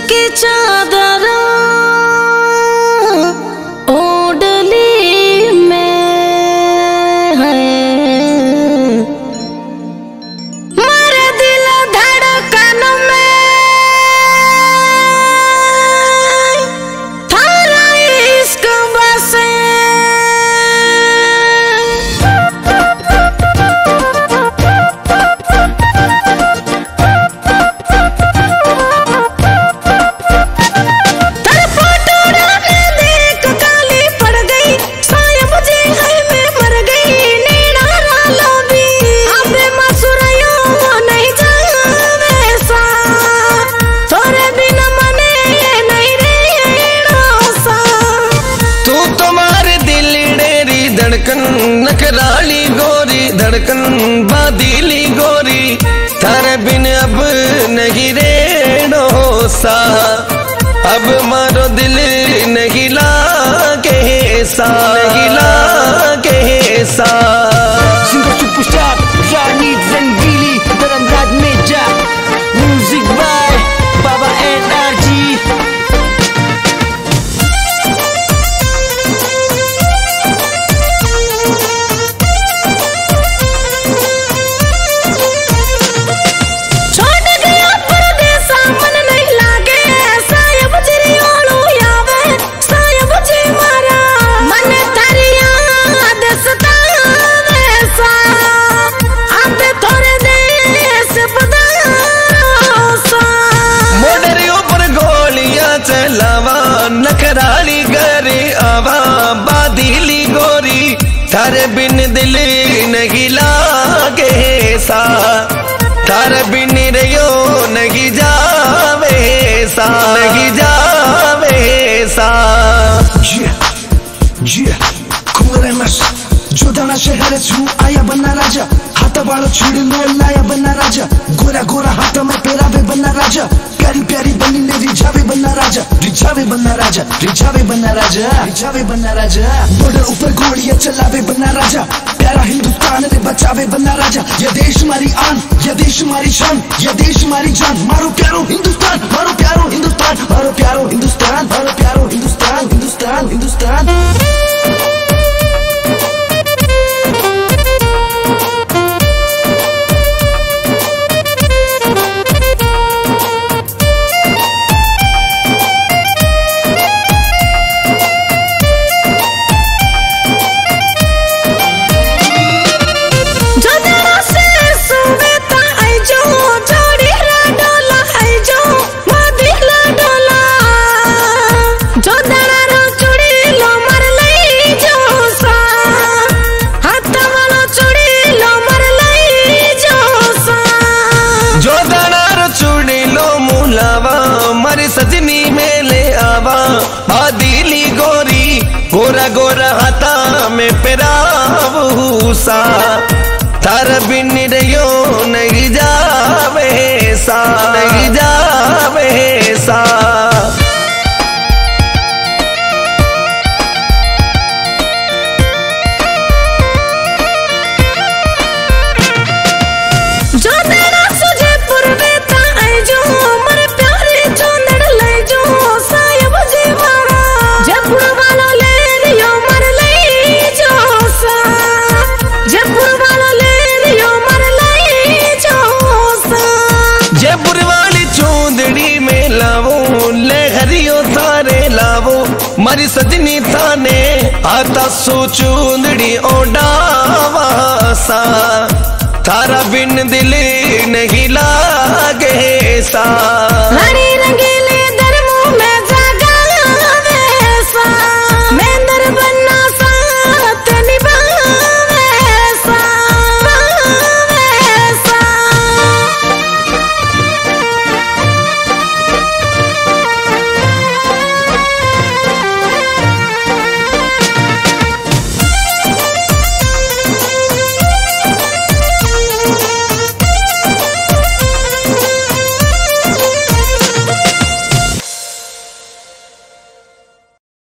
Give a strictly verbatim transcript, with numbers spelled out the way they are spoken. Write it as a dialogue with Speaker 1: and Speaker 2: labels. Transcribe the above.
Speaker 1: की चादर ओढ़ली में है, मेरे दिल धड़कन में थारा इश्क बसे।
Speaker 2: धड़कन नखराली गोरी, धड़कन बादीली गोरी, थारे बिन अब नहीं रेणो सा, अब मारो दिल नहीं लागे सा, नहीं लागे सा।
Speaker 3: Singer superstar Rani Zangili Dharamraj Meja, music by Baba N R G।
Speaker 2: नखराली करे आवा बादीली गोरी, थारे बिन दिल नहीं लागे सा, थारे बिन रयो नहीं जावे सा, नहीं जावे सा।
Speaker 4: जोदाना शहर छू आया बन्ना राजा, हाथ वालों छुड़ लो लाया बन्ना राजा, गोरा गोरा हाथ में पेरावे बन्ना राजा, प्यारी प्यारी बनी ने रिझावे बन्ना राजा, रिझावे बन्ना राजा, रिझावे बन्ना राजा, रिझावे बन्ना राजा। बॉर्डर ऊपर गोलियां चलावे बन्ना राजा, प्यारा हिंदुस्तान ने बचावे बन्ना राजा। ये देश हमारी आन, ये देश हमारी शान, ये देश हमारी जान, मारो प्यारो हिंदुस्तान, मारो प्यारो हिंदुस्तान, मारो प्यारो हिंदुस्तान, मारो प्यारो हिंदुस्तान, हिंदुस्तान हिंदुस्तान।
Speaker 2: सजनी में ले आवा बादीली गोरी, गोरा गोरा हाथा में पेरावू सा, थारा बिन रयो नहीं जावे सा, नहीं जावे सा। मारी सजनी थाने आता सोचूंदड़ी ओडावा सा, थारा बिन दिल नहीं लागे सा।
Speaker 1: हरी रंगीला